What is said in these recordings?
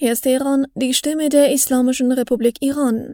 Hier ist Teheran, die Stimme der Islamischen Republik Iran.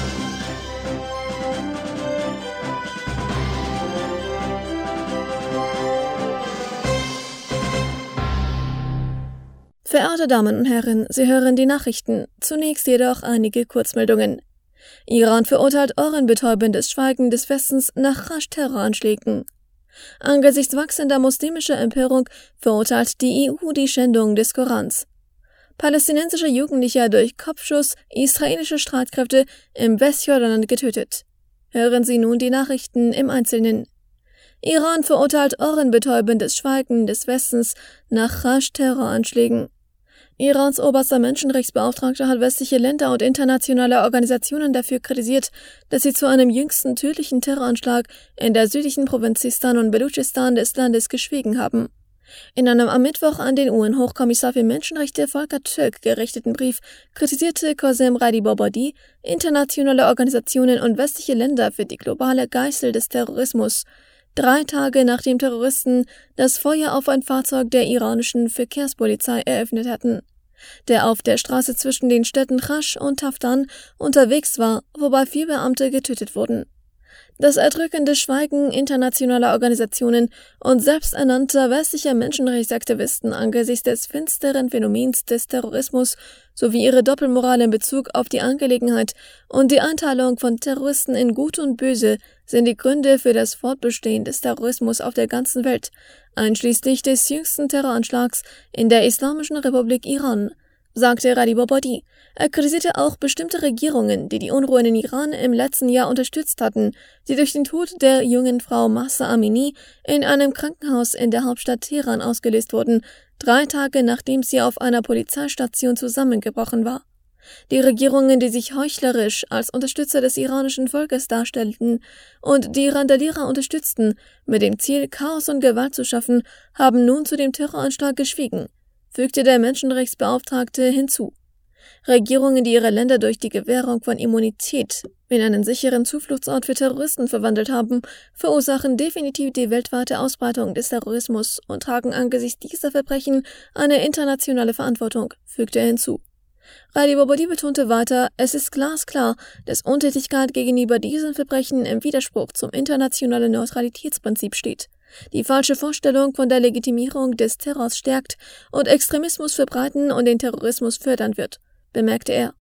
Verehrte Damen und Herren, Sie hören die Nachrichten. Zunächst jedoch einige Kurzmeldungen. Iran verurteilt ohrenbetäubendes Schweigen des Westens nach Rasch-Terroranschlägen. Angesichts wachsender muslimischer Empörung verurteilt die EU die Schändung des Korans. Palästinensischer Jugendlicher durch Kopfschuss israelische Streitkräfte im Westjordanland getötet. Hören Sie nun die Nachrichten im Einzelnen. Iran verurteilt ohrenbetäubendes Schweigen des Westens nach Rasch-Terroranschlägen. Irans oberster Menschenrechtsbeauftragter hat westliche Länder und internationale Organisationen dafür kritisiert, dass sie zu einem jüngsten tödlichen Terroranschlag in der südlichen Provinz Sistan und Belutschistan des Landes geschwiegen haben. In einem am Mittwoch an den UN-Hochkommissar für Menschenrechte Volker Türk gerichteten Brief kritisierte Qasem Radibabadi internationale Organisationen und westliche Länder für die globale Geißel des Terrorismus, 3 Tage nachdem Terroristen das Feuer auf ein Fahrzeug der iranischen Verkehrspolizei eröffnet hatten, der auf der Straße zwischen den Städten Rasch und Taftan unterwegs war, wobei 4 Beamte getötet wurden. Das erdrückende Schweigen internationaler Organisationen und selbsternannter westlicher Menschenrechtsaktivisten angesichts des finsteren Phänomens des Terrorismus sowie ihre Doppelmoral in Bezug auf die Angelegenheit und die Einteilung von Terroristen in Gut und Böse sind die Gründe für das Fortbestehen des Terrorismus auf der ganzen Welt, einschließlich des jüngsten Terroranschlags in der Islamischen Republik Iran, sagte Radibabadi. Er kritisierte auch bestimmte Regierungen, die die Unruhen in Iran im letzten Jahr unterstützt hatten, die durch den Tod der jungen Frau Mahsa Amini in einem Krankenhaus in der Hauptstadt Teheran ausgelöst wurden, 3 Tage nachdem sie auf einer Polizeistation zusammengebrochen war. Die Regierungen, die sich heuchlerisch als Unterstützer des iranischen Volkes darstellten und die Randalierer unterstützten, mit dem Ziel, Chaos und Gewalt zu schaffen, haben nun zu dem Terroranschlag geschwiegen, fügte der Menschenrechtsbeauftragte hinzu. Regierungen, die ihre Länder durch die Gewährung von Immunität in einen sicheren Zufluchtsort für Terroristen verwandelt haben, verursachen definitiv die weltweite Ausbreitung des Terrorismus und tragen angesichts dieser Verbrechen eine internationale Verantwortung, fügte er hinzu. Radibabadi betonte weiter, es ist glasklar, dass Untätigkeit gegenüber diesen Verbrechen im Widerspruch zum internationalen Neutralitätsprinzip steht, die falsche Vorstellung von der Legitimierung des Terrors stärkt und Extremismus verbreiten und den Terrorismus fördern wird, bemerkte er.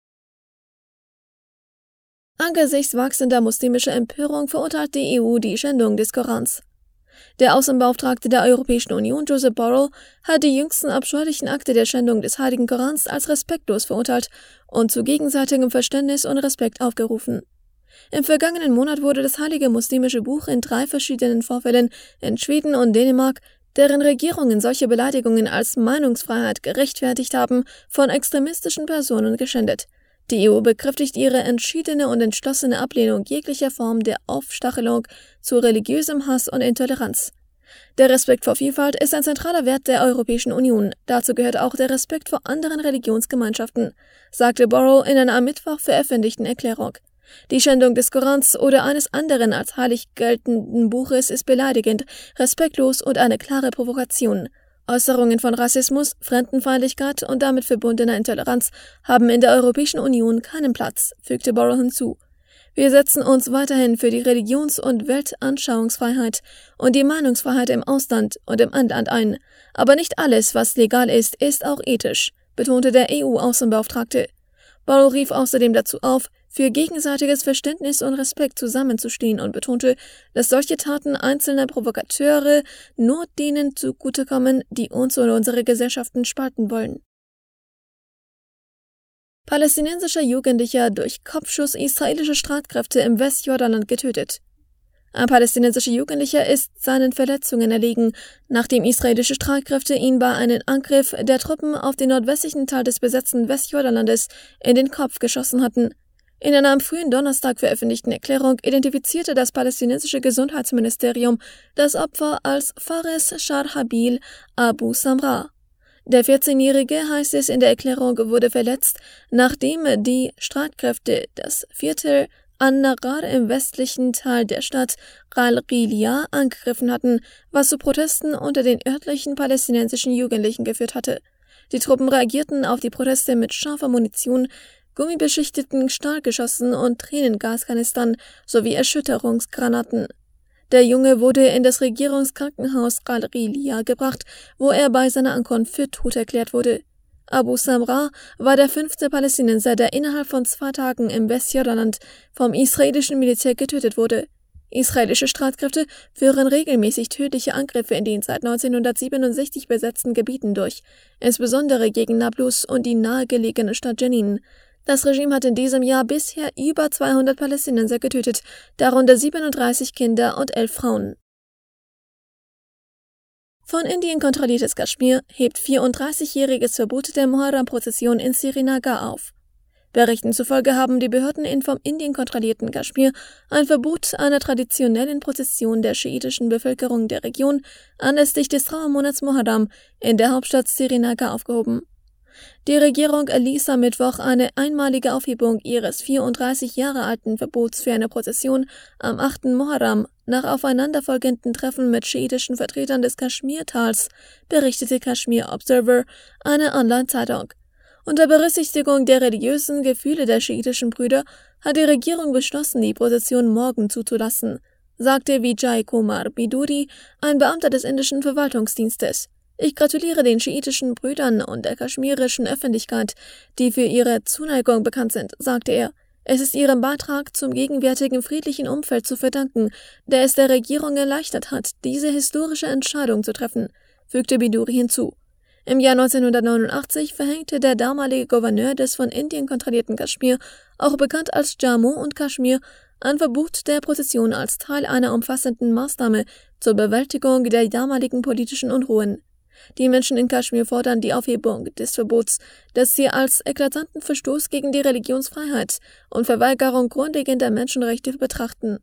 Angesichts wachsender muslimischer Empörung verurteilt die EU die Schändung des Korans. Der Außenbeauftragte der Europäischen Union, Josep Borrell, hat die jüngsten abscheulichen Akte der Schändung des Heiligen Korans als respektlos verurteilt und zu gegenseitigem Verständnis und Respekt aufgerufen. Im vergangenen Monat wurde das heilige muslimische Buch in 3 verschiedenen Vorfällen in Schweden und Dänemark, deren Regierungen solche Beleidigungen als Meinungsfreiheit gerechtfertigt haben, von extremistischen Personen geschändet. Die EU bekräftigt ihre entschiedene und entschlossene Ablehnung jeglicher Form der Aufstachelung zu religiösem Hass und Intoleranz. Der Respekt vor Vielfalt ist ein zentraler Wert der Europäischen Union. Dazu gehört auch der Respekt vor anderen Religionsgemeinschaften, sagte Borrell in einer am Mittwoch veröffentlichten Erklärung. Die Schändung des Korans oder eines anderen als heilig geltenden Buches ist beleidigend, respektlos und eine klare Provokation. Äußerungen von Rassismus, Fremdenfeindlichkeit und damit verbundener Intoleranz haben in der Europäischen Union keinen Platz, fügte Borrell hinzu. Wir setzen uns weiterhin für die Religions- und Weltanschauungsfreiheit und die Meinungsfreiheit im Ausland und im Inland ein. Aber nicht alles, was legal ist, ist auch ethisch, betonte der EU-Außenbeauftragte. Borrell rief außerdem dazu auf, für gegenseitiges Verständnis und Respekt zusammenzustehen und betonte, dass solche Taten einzelner Provokateure nur denen zugutekommen, die uns und unsere Gesellschaften spalten wollen. Palästinensischer Jugendlicher durch Kopfschuss israelische Streitkräfte im Westjordanland getötet. Ein palästinensischer Jugendlicher ist seinen Verletzungen erlegen, nachdem israelische Streitkräfte ihn bei einem Angriff der Truppen auf den nordwestlichen Teil des besetzten Westjordanlandes in den Kopf geschossen hatten. In einer am frühen Donnerstag veröffentlichten Erklärung identifizierte das palästinensische Gesundheitsministerium das Opfer als Fares Sharhabil Abu Samra. Der 14-Jährige, heißt es in der Erklärung, wurde verletzt, nachdem die Streitkräfte das Viertel An-Nagar im westlichen Teil der Stadt Al-Ghiliya angegriffen hatten, was zu Protesten unter den örtlichen palästinensischen Jugendlichen geführt hatte. Die Truppen reagierten auf die Proteste mit scharfer Munition, gummibeschichteten Stahlgeschossen und Tränengaskanistern sowie Erschütterungsgranaten. Der Junge wurde in das Regierungskrankenhaus Al-Riliya gebracht, wo er bei seiner Ankunft für tot erklärt wurde. Abu Samra war der 5. Palästinenser, der innerhalb von 2 Tagen im Westjordanland vom israelischen Militär getötet wurde. Israelische Streitkräfte führen regelmäßig tödliche Angriffe in den seit 1967 besetzten Gebieten durch, insbesondere gegen Nablus und die nahegelegene Stadt Jenin. Das Regime hat in diesem Jahr bisher über 200 Palästinenser getötet, darunter 37 Kinder und 11 Frauen. Von Indien kontrolliertes Kaschmir hebt 34-jähriges Verbot der Muharram-Prozession in Srinagar auf. Berichten zufolge haben die Behörden in vom Indien kontrollierten Kaschmir ein Verbot einer traditionellen Prozession der schiitischen Bevölkerung der Region anlässlich des Trauermonats Muharram in der Hauptstadt Srinagar aufgehoben. Die Regierung erließ am Mittwoch eine einmalige Aufhebung ihres 34 Jahre alten Verbots für eine Prozession am 8. Muharram nach aufeinanderfolgenden Treffen mit schiitischen Vertretern des Kaschmirtals, berichtete Kashmir Observer, eine Online-Zeitung. Unter Berücksichtigung der religiösen Gefühle der schiitischen Brüder hat die Regierung beschlossen, die Prozession morgen zuzulassen, sagte Vijay Kumar Biduri, ein Beamter des indischen Verwaltungsdienstes. Ich gratuliere den schiitischen Brüdern und der kaschmirischen Öffentlichkeit, die für ihre Zuneigung bekannt sind, sagte er. Es ist ihrem Beitrag zum gegenwärtigen friedlichen Umfeld zu verdanken, der es der Regierung erleichtert hat, diese historische Entscheidung zu treffen, fügte Biduri hinzu. Im Jahr 1989 verhängte der damalige Gouverneur des von Indien kontrollierten Kaschmir, auch bekannt als Jammu und Kaschmir, ein Verbot der Prozession als Teil einer umfassenden Maßnahme zur Bewältigung der damaligen politischen Unruhen. Die Menschen in Kaschmir fordern die Aufhebung des Verbots, das sie als eklatanten Verstoß gegen die Religionsfreiheit und Verweigerung grundlegender Menschenrechte betrachten.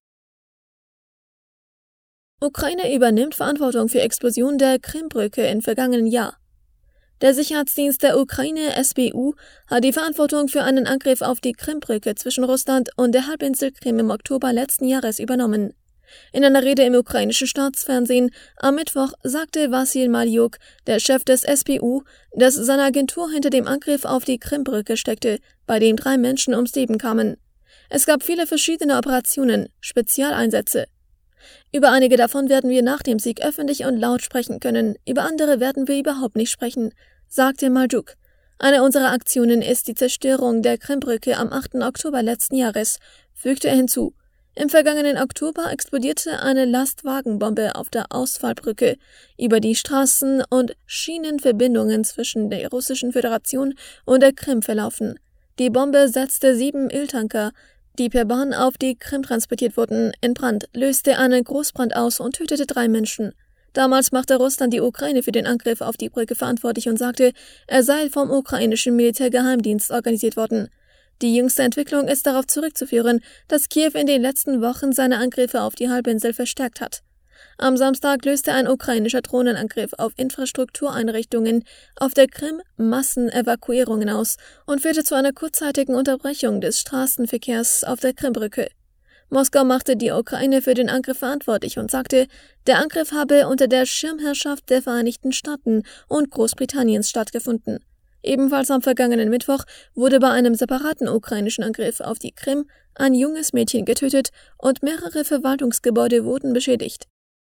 Ukraine übernimmt Verantwortung für Explosion der Krimbrücke im vergangenen Jahr. Der Sicherheitsdienst der Ukraine, SBU, hat die Verantwortung für einen Angriff auf die Krimbrücke zwischen Russland und der Halbinsel Krim im Oktober letzten Jahres übernommen. In einer Rede im ukrainischen Staatsfernsehen am Mittwoch sagte Wassil Malyuk, der Chef des SBU, dass seine Agentur hinter dem Angriff auf die Krimbrücke steckte, bei dem 3 Menschen ums Leben kamen. Es gab viele verschiedene Operationen, Spezialeinsätze. Über einige davon werden wir nach dem Sieg öffentlich und laut sprechen können, über andere werden wir überhaupt nicht sprechen, sagte Malyuk. Eine unserer Aktionen ist die Zerstörung der Krimbrücke am 8. Oktober letzten Jahres, fügte er hinzu. Im vergangenen Oktober explodierte eine Lastwagenbombe auf der Ausfallbrücke, über die Straßen- und Schienenverbindungen zwischen der Russischen Föderation und der Krim verlaufen. Die Bombe setzte 7 Öltanker, die per Bahn auf die Krim transportiert wurden, in Brand, löste einen Großbrand aus und tötete 3 Menschen. Damals machte Russland die Ukraine für den Angriff auf die Brücke verantwortlich und sagte, er sei vom ukrainischen Militärgeheimdienst organisiert worden. Die jüngste Entwicklung ist darauf zurückzuführen, dass Kiew in den letzten Wochen seine Angriffe auf die Halbinsel verstärkt hat. Am Samstag löste ein ukrainischer Drohnenangriff auf Infrastruktureinrichtungen auf der Krim Massenevakuierungen aus und führte zu einer kurzzeitigen Unterbrechung des Straßenverkehrs auf der Krimbrücke. Moskau machte die Ukraine für den Angriff verantwortlich und sagte, der Angriff habe unter der Schirmherrschaft der Vereinigten Staaten und Großbritanniens stattgefunden. Ebenfalls am vergangenen Mittwoch wurde bei einem separaten ukrainischen Angriff auf die Krim ein junges Mädchen getötet und mehrere Verwaltungsgebäude wurden beschädigt.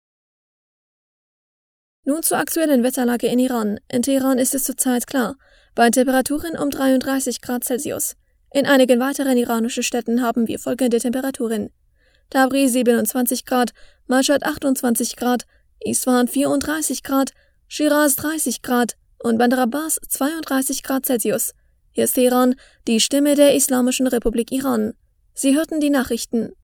Nun zur aktuellen Wetterlage in Iran. In Teheran ist es zurzeit klar, bei Temperaturen um 33 Grad Celsius. In einigen weiteren iranischen Städten haben wir folgende Temperaturen: Tabriz 27 Grad, Mashhad 28 Grad, Isfahan 34 Grad, Shiraz 30 Grad und Bandar Abbas 32 Grad Celsius. Hier ist Teheran, die Stimme der Islamischen Republik Iran. Sie hörten die Nachrichten.